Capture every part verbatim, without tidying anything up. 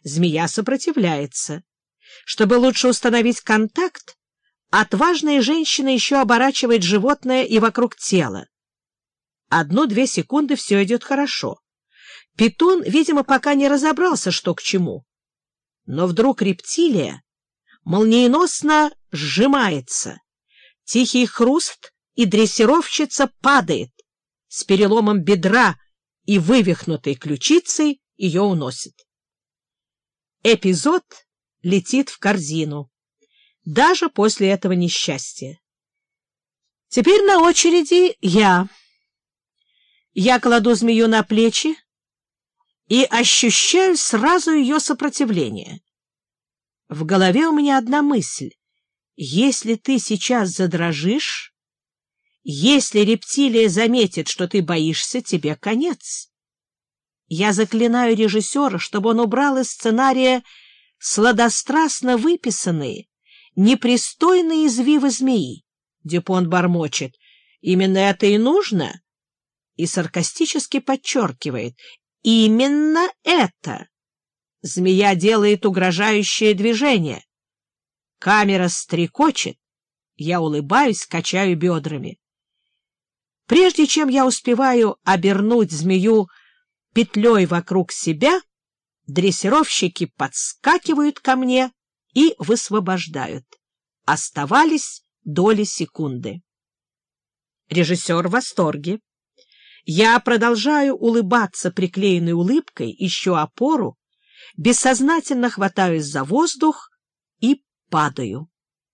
Змея сопротивляется. Чтобы лучше установить контакт, отважная женщина еще оборачивает животное и вокруг тела. Одну-две секунды все идет хорошо. Питон, видимо, пока не разобрался, что к чему. Но вдруг рептилия молниеносно сжимается. Тихий хруст, и дрессировщица падает. С переломом бедра и вывихнутой ключицей ее уносит. Эпизод летит в корзину, даже после этого несчастья. Теперь на очереди я. Я кладу змею на плечи и ощущаю сразу ее сопротивление. В голове у меня одна мысль. Если ты сейчас задрожишь, если рептилия заметит, что ты боишься, тебе конец. Я заклинаю режиссера, чтобы он убрал из сценария сладострастно выписанные, непристойные извивы змеи. Дюпон бормочет: именно это и нужно, и саркастически подчеркивает: именно это. Змея делает угрожающее движение. Камера стрекочет, я улыбаюсь, качаю бедрами. Прежде чем я успеваю обернуть змею петлей вокруг себя, дрессировщики подскакивают ко мне и высвобождают. Оставались доли секунды. Режиссер в восторге. Я продолжаю улыбаться приклеенной улыбкой, ищу опору, бессознательно хватаюсь за воздух и падаю.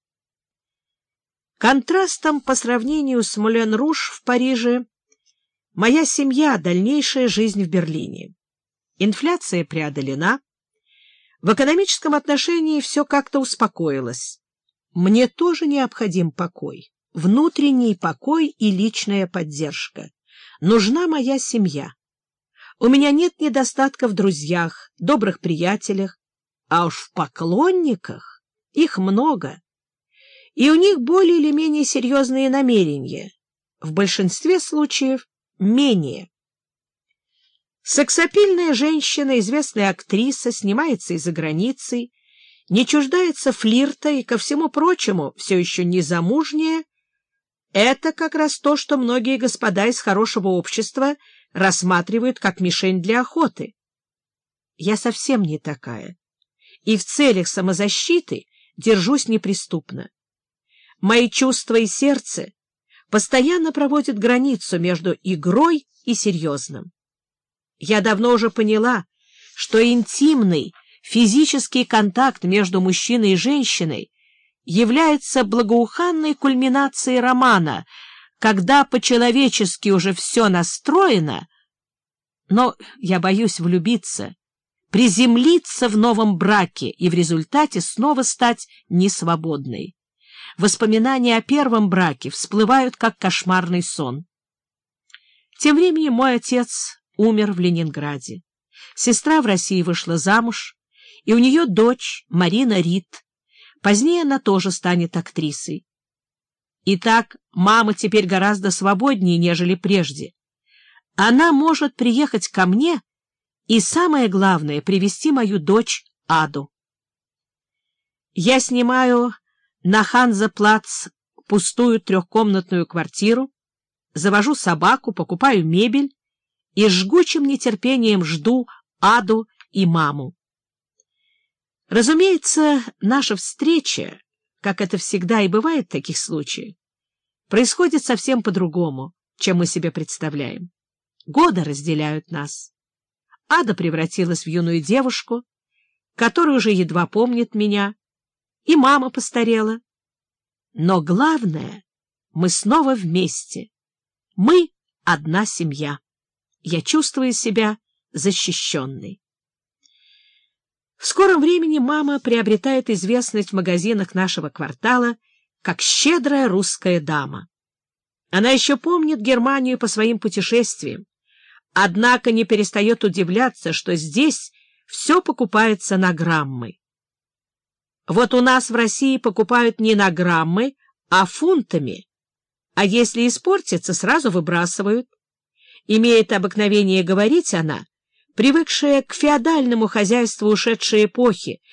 Контрастом по сравнению с Мулен-Руж в Париже моя семья, дальнейшая жизнь в Берлине. Инфляция преодолена. В экономическом отношении все как-то успокоилось. Мне тоже необходим покой, внутренний покой и личная поддержка. Нужна моя семья. У меня нет недостатка в друзьях, добрых приятелях, а уж в поклонниках их много. И у них более или менее серьезные намерения, в большинстве случаев менее. Сексапильная женщина, известная актриса, снимается и за границей, не чуждается флирта и, ко всему прочему, все еще не замужняя. Это как раз то, что многие господа из хорошего общества рассматривают как мишень для охоты. Я совсем не такая, и в целях самозащиты держусь неприступно. Мои чувства и сердце постоянно проводят границу между игрой и серьезным. Я давно уже поняла, что интимный физический контакт между мужчиной и женщиной является благоуханной кульминацией романа, когда по-человечески уже все настроено, но я боюсь влюбиться, приземлиться в новом браке и в результате снова стать несвободной. Воспоминания о первом браке всплывают, как кошмарный сон. Тем временем мой отец умер в Ленинграде. Сестра в России вышла замуж, и у нее дочь Марина Рит. Позднее она тоже станет актрисой. Итак, мама теперь гораздо свободнее, нежели прежде. Она может приехать ко мне и, самое главное, привести мою дочь Аду. Я снимаю на Ханза-плац пустую трехкомнатную квартиру, завожу собаку, покупаю мебель и с жгучим нетерпением жду Аду и маму. Разумеется, наша встреча, как это всегда и бывает в таких случаях, происходит совсем по-другому, чем мы себе представляем. Годы разделяют нас. Ада превратилась в юную девушку, которая уже едва помнит меня, и мама постарела. Но главное, мы снова вместе. Мы одна семья. Я чувствую себя защищенной. В скором времени мама приобретает известность в магазинах нашего квартала как щедрая русская дама. Она еще помнит Германию по своим путешествиям, однако не перестает удивляться, что здесь все покупается на граммы. Вот у нас в России покупают не на граммы, а фунтами, а если испортится, сразу выбрасывают. Имеет обыкновение говорить она, привыкшая к феодальному хозяйству ушедшей эпохи,